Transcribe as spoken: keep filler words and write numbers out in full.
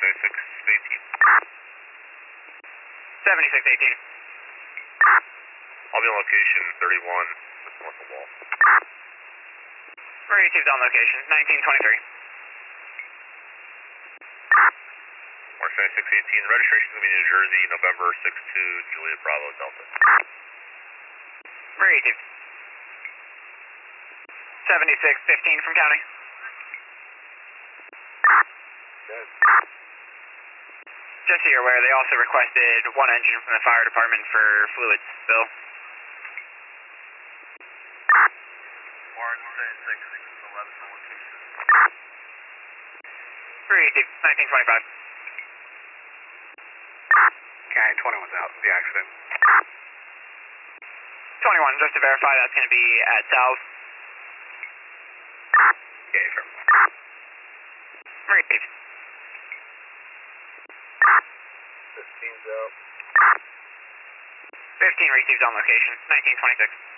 seventy-six eighteen. seventy-six eighteen. I'll be on location thirty-one, just north of the wall. Received on location, nineteen twenty-three. Mark seventy-six eighteen, registration is going to be New Jersey, November six two, Juliet Bravo Delta. Received. seventy-six fifteen from county. Good. Just so you're aware, they also requested one engine from the fire department for fluids spill. Warren seventy-six eleven on location. Received, nineteen twenty-five. County twenty-one's out, the accident. twenty-one, just to verify, that's going to be at Sal's. Yeah, sure. Received. fifteen's out. fifteen received on location, nineteen twenty-six.